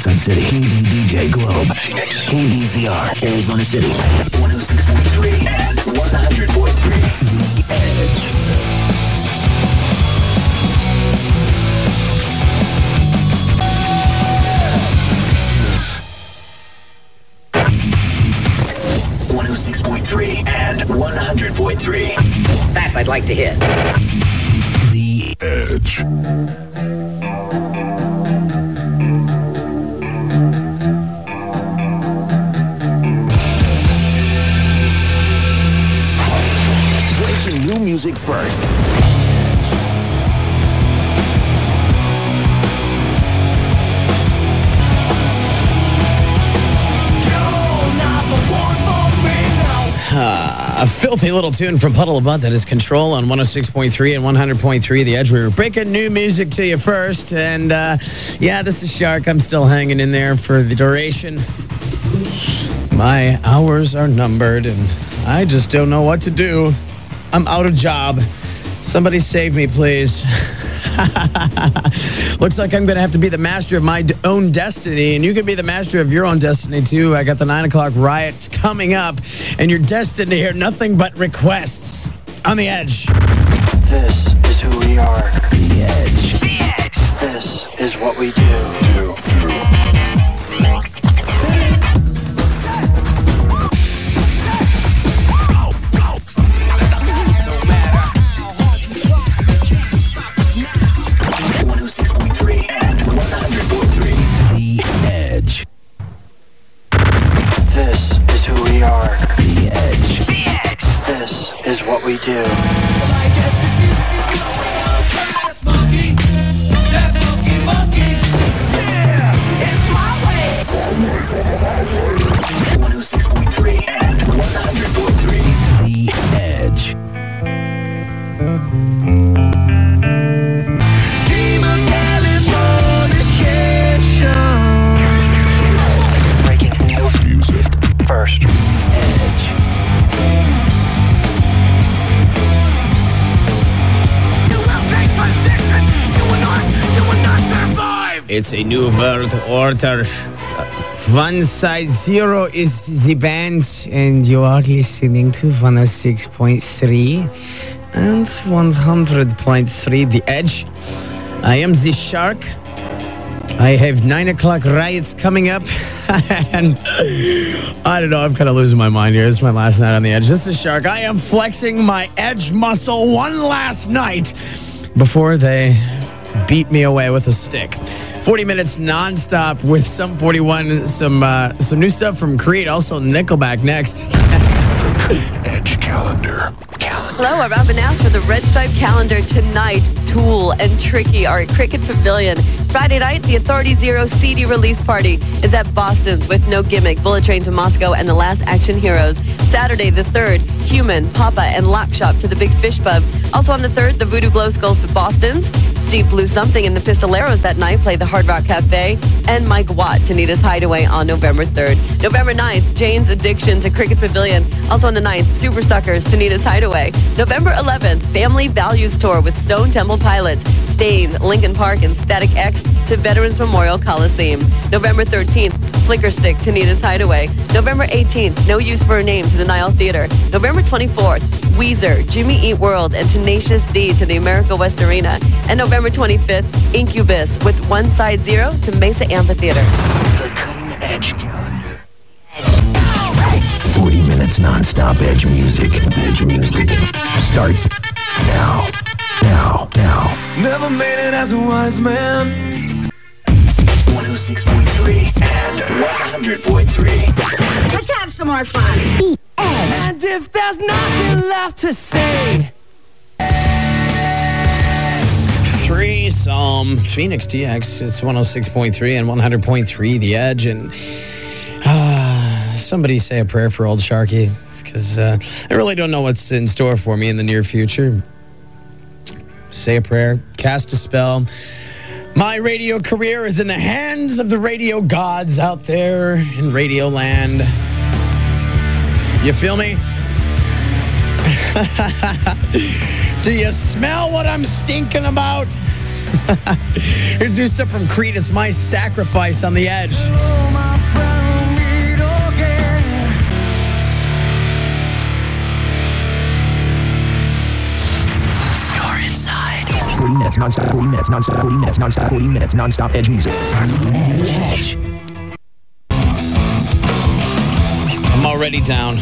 Sun City. KDDJ Globe. Phoenix. KDZR. Arizona City. 106.3 and 100.3. The Edge. And 100.3. That I'd like to hear. The Edge. Breaking new music first. A filthy little tune from Puddle of Mud. That is Control on 106.3 and 100.3 The Edge. We were breaking new music to you first. And, this is Shark. I'm still hanging in there for the duration. My hours are numbered, and I just don't know what to do. I'm out of job. Somebody save me, please. Looks like I'm going to have to be the master of my own destiny, and you can be the master of your own destiny, too. I got the 9 o'clock riot coming up, and you're destined to hear nothing but requests on The Edge. This is who we are. The Edge. The Edge. This is what we do. We do. It's a new world order. 160 is the band, and you are listening to 106.3 and 100.3 The Edge. I am the Shark. I have 9 o'clock riots coming up, and I don't know, I'm kind of losing my mind here. This is my last night on The Edge. This is Shark. I am flexing my edge muscle one last night before they beat me away with a stick. 40 minutes nonstop with Sum 41, some new stuff from Creed, also Nickelback next. Edge calendar. Hello, I'm Robin Nash for the Red Stripe calendar tonight. Tool and Tricky are at Cricket Pavilion. Friday night, the Authority Zero CD release party is at Boston's with No Gimmick, Bullet Train to Moscow, and The Last Action Heroes. Saturday, the 3rd, Human, Papa, and Lock Shop to the Big Fish Pub. Also on the 3rd, the Voodoo Glow Skulls to Boston's. Deep Blue Something and the Pistoleros that night play the Hard Rock Cafe, and Mike Watt to Nita's Hideaway on November 3rd. November 9th, Jane's Addiction to Cricket Pavilion. Also on the 9th, Super Suckers to Nita's Hideaway. November 11th, Family Values Tour with Stone Temple Pilots, Stain, Lincoln Park, and Static X to Veterans Memorial Coliseum. November 13th, Flicker Stick to Nita's Hideaway. November 18th, No Use for a Name to the Nile Theater. November 24th, Weezer, Jimmy Eat World, and Tenacious D to the America West Arena. And November 25th, Incubus with One Side Zero to Mesa Amphitheater. The Cutting Edge calendar. 40 minutes non-stop Edge music. Edge music starts now. Never made it as a wise man. 106.3 and 100.3. Let's have some more fun. And if there's nothing left to say, Psalm Phoenix TX. It's 106.3 and 100.3 The Edge. And somebody say a prayer for old Sharky, because I really don't know what's in store for me in the near future. Say a prayer, cast a spell. My radio career is in the hands of the radio gods out there in Radio Land. You feel me? Do you smell what I'm stinking about? Here's new stuff from Creed. It's My Sacrifice on the Edge. You're inside. 40 minutes non-stop, 40 minutes non-stop, 40 minutes non-stop, 40 minutes non-stop Edge music. Edge. I'm already down.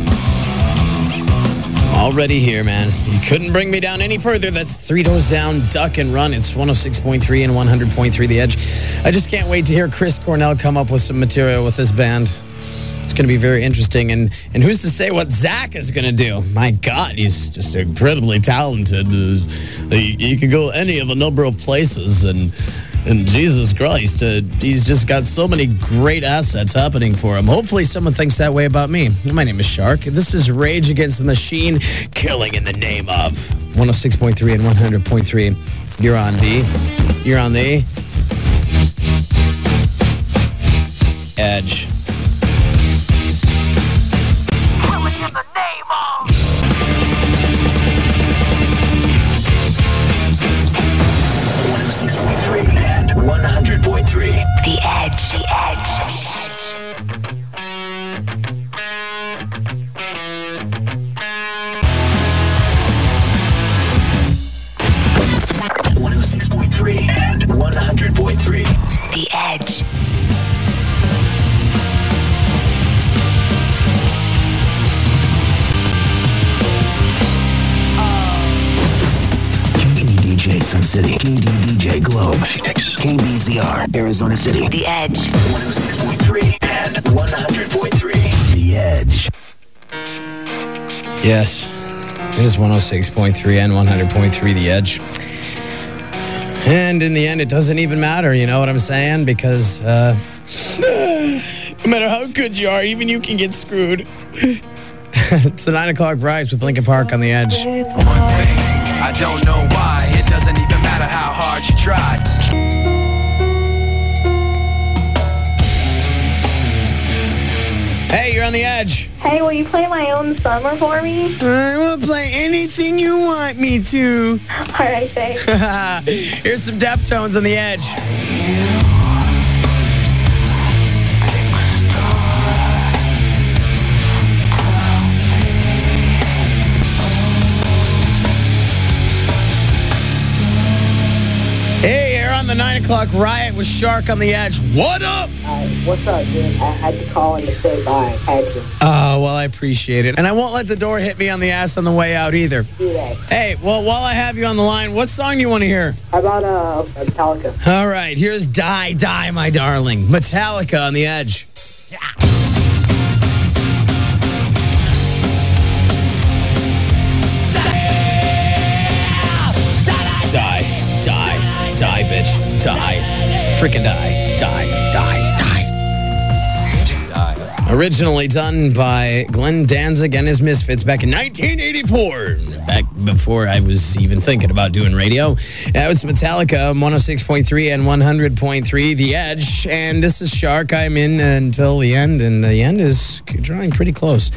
Already here, man. You couldn't bring me down any further. That's 3 doors down, duck and run. It's 106.3 and 100.3 The Edge. I just can't wait to hear Chris Cornell come up with some material with this band. It's going to be very interesting. And who's to say what Zach is going to do? My God, he's just incredibly talented. He could go any of a number of places. And Jesus Christ, he's just got so many great assets happening for him. Hopefully someone thinks that way about me. My name is Shark. This is Rage Against the Machine, killing in the name of 106.3 and 100.3. You're on the Edge. Killing in the name of 106.3 and 100.3. The Edge. The Edge. 106.3 and 100.3. The Edge. KDDJ Sun City, KDDJ Globe, Phoenix, KBZR, Arizona City, The Edge, 106.3 and 100.3, The Edge. Yes, it is 106.3 and 100.3 The Edge. And in the end, it doesn't even matter, you know what I'm saying? Because no matter how good you are, even you can get screwed. It's the 9 o'clock Rise with Linkin Park on The Edge. I don't know why. It doesn't even matter how hard you try. Hey, you're on The Edge. Hey, will you play My Own Summer for me? I will play anything you want me to. All right, thanks. Here's some Deftones on The Edge. Hey, you're on the 9 o'clock Riot with Shark on The Edge. What up? What's up, dude? I had to call in to say bye. Oh, well, I appreciate it. And I won't let the door hit me on the ass on the way out either. Do that. Hey, well, while I have you on the line, what song do you want to hear? How about Metallica? All right, here's Die, Die, My Darling. Metallica on The Edge. Yeah. Die, die, die, bitch. Die. Freaking die. Die, die, die. Originally done by Glenn Danzig and his Misfits back in 1984. Back before I was even thinking about doing radio. That was Metallica, 106.3 and 100.3, The Edge. And this is Shark. I'm in until the end, and the end is drawing pretty close.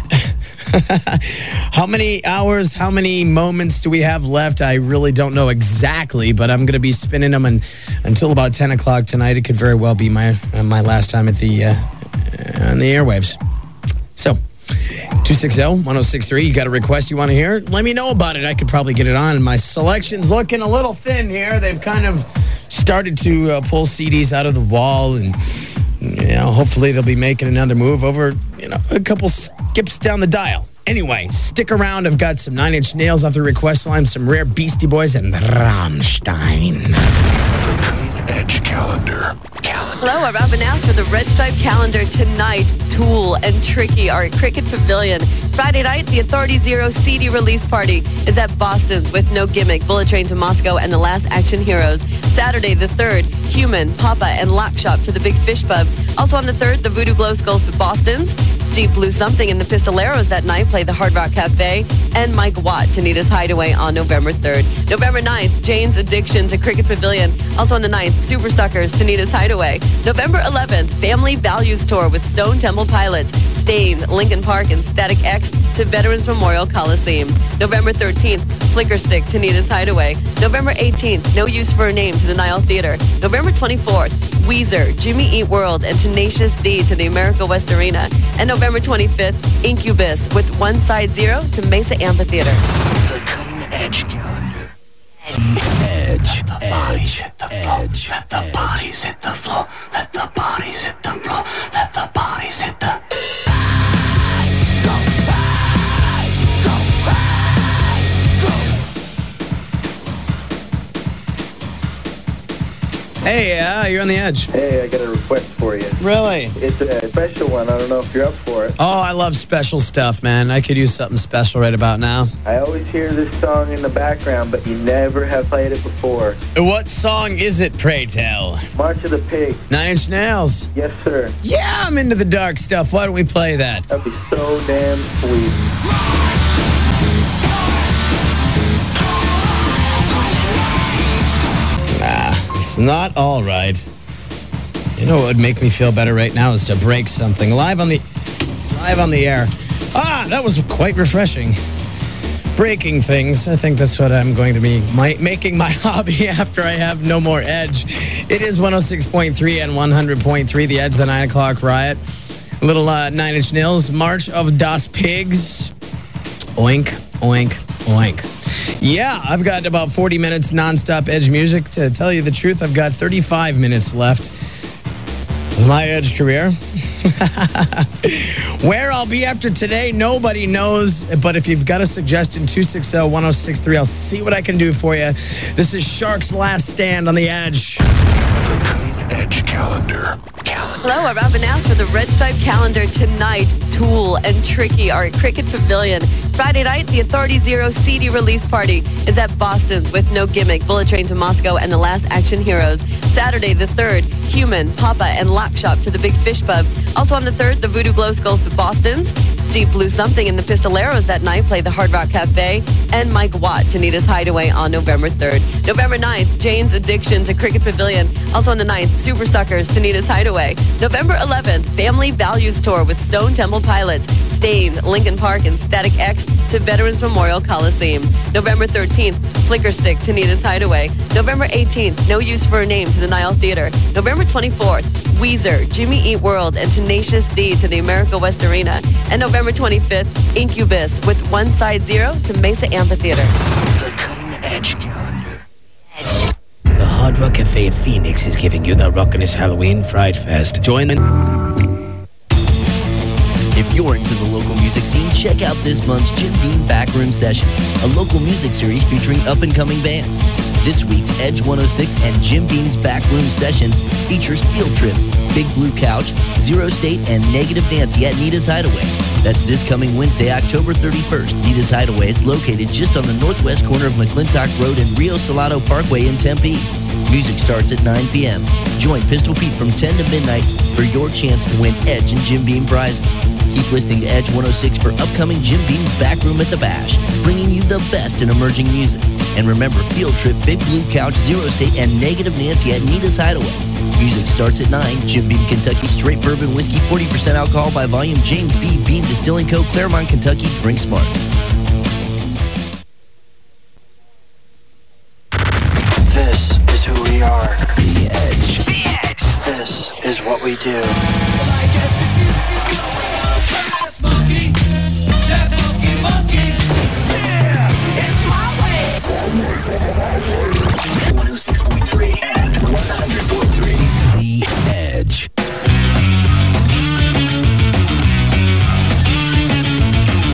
How many hours, how many moments do we have left? I really don't know exactly, but I'm going to be spinning them until about 10 o'clock tonight. It could very well be my last time at the on the airwaves. So, 260-1063, you got a request you want to hear? Let me know about it. I could probably get it on. My selection's looking a little thin here. They've kind of started to pull CDs out of the wall, and hopefully they'll be making another move over, a couple skips down the dial. Anyway, stick around. I've got some 9 Inch Nails off the request line, some rare Beastie Boys, and Rammstein. The Edge Calendar. Hello, I'm Robin Ash for the Red Stripe Calendar. Tonight, Tool and Tricky are at Cricket Pavilion. Friday night, the Authority Zero CD release party is at Boston's with No Gimmick, Bullet Train to Moscow, and the Last Action Heroes. Saturday, the 3rd, Human, Papa, and Lock Shop to the Big Fish Pub. Also on the 3rd, the Voodoo Glow Skulls to Boston's. Deep Blue Something and the Pistoleros that night play the Hard Rock Cafe, and Mike Watt to Nita's Hideaway on November 3rd. November 9th, Jane's Addiction to Cricket Pavilion. Also on the 9th, Super Suckers to Nita's Hideaway. November 11th, Family Values Tour with Stone Temple Pilots. Stain, Lincoln Park, and Static X to Veterans Memorial Coliseum. November 13th, Flicker Stick to Nita's Hideaway. November 18th, No Use for a Name to the Nile Theater. November 24th, Weezer, Jimmy Eat World, and Tenacious D to the America West Arena. And November 25th, Incubus with One Side Zero to Mesa Amphitheater. The Cutting Edge Calendar. Edge. Let the bodies hit the floor. Let the bodies hit the floor. Let the bodies hit the floor. Let the bodies hit the... Hey, you're on the edge. Hey, I got a request for you. Really? It's a special one. I don't know if you're up for it. Oh, I love special stuff, man. I could use something special right about now. I always hear this song in the background, but you never have played it before. What song is it, pray tell? March of the Pig. 9 Inch Nails. Yes, sir. Yeah, I'm into the dark stuff. Why don't we play that? That'd be so damn sweet. It's not all right. You know what would make me feel better right now is to break something live on the air. That was quite refreshing. Breaking things. I think that's what I'm going to be making my hobby after I have no more Edge. It is 106.3 and 100.3, the Edge, the 9 o'clock riot. A little 9 Inch Nails, March of Das Pigs. Oink, oink, oink. Yeah, I've got about 40 minutes nonstop Edge music. To tell you the truth, I've got 35 minutes left of my Edge career. Where I'll be after today, nobody knows. But if you've got a suggestion, 260-1063, I'll see what I can do for you. This is Shark's Last Stand on the Edge. The Cutting Edge Calendar. Hello, I'm Robin Ash for the Red Stripe Calendar. Tonight, Tool and Tricky are at Cricket Pavilion. Friday night, the Authority Zero CD release party is at Boston's with No Gimmick, Bullet Train to Moscow, and the Last Action Heroes. Saturday, the 3rd, Human, Papa, and Lock Shop to the Big Fish Pub. Also on the 3rd, the Voodoo Glow Skulls to Boston's. Deep Blue Something and the Pistoleros that night play the Hard Rock Cafe, and Mike Watt to Nita's Hideaway on November 3rd. November 9th, Jane's Addiction to Cricket Pavilion. Also on the 9th, Super Suckers to Nita's Hideaway. November 11th, Family Values Tour with Stone Temple Pilots, Stain, Lincoln Park, and Static X to Veterans Memorial Coliseum. November 13th, Flicker Stick to Nita's Hideaway. November 18th, No Use for a Name to the Nile Theater. November 24th, Weezer, Jimmy Eat World, and Tenacious D to the America West Arena. And November 25th, Incubus with One Side Zero to Mesa Amphitheater. The Cutting Edge Calendar. The Hard Rock Cafe of Phoenix is giving you the Rockiness Halloween Fright Fest. Join them. If you're into the local music scene, check out this month's Jim Beam Backroom Session, a local music series featuring up-and-coming bands. This week's Edge 106 and Jim Beam's Backroom Session features Field Trip, Big Blue Couch, Zero State, and Negative Nancy at Nita's Hideaway. That's this coming Wednesday, October 31st. Nita's Hideaway is located just on the northwest corner of McClintock Road and Rio Salado Parkway in Tempe. Music starts at 9 p.m. Join Pistol Pete from 10 to midnight for your chance to win Edge and Jim Beam prizes. Keep listening to Edge 106 for upcoming Jim Beam Backroom at the Bash, bringing you the best in emerging music. And remember, Field Trip, Big Blue Couch, Zero State, and Negative Nancy at Nita's Hideaway. Music starts at 9. Jim Beam Kentucky Straight Bourbon Whiskey, 40% alcohol by volume. James B. Beam Distilling Co., Claremont, Kentucky. Drink smart. This is who we are. The Edge. The Edge. This is what we do. That monkey.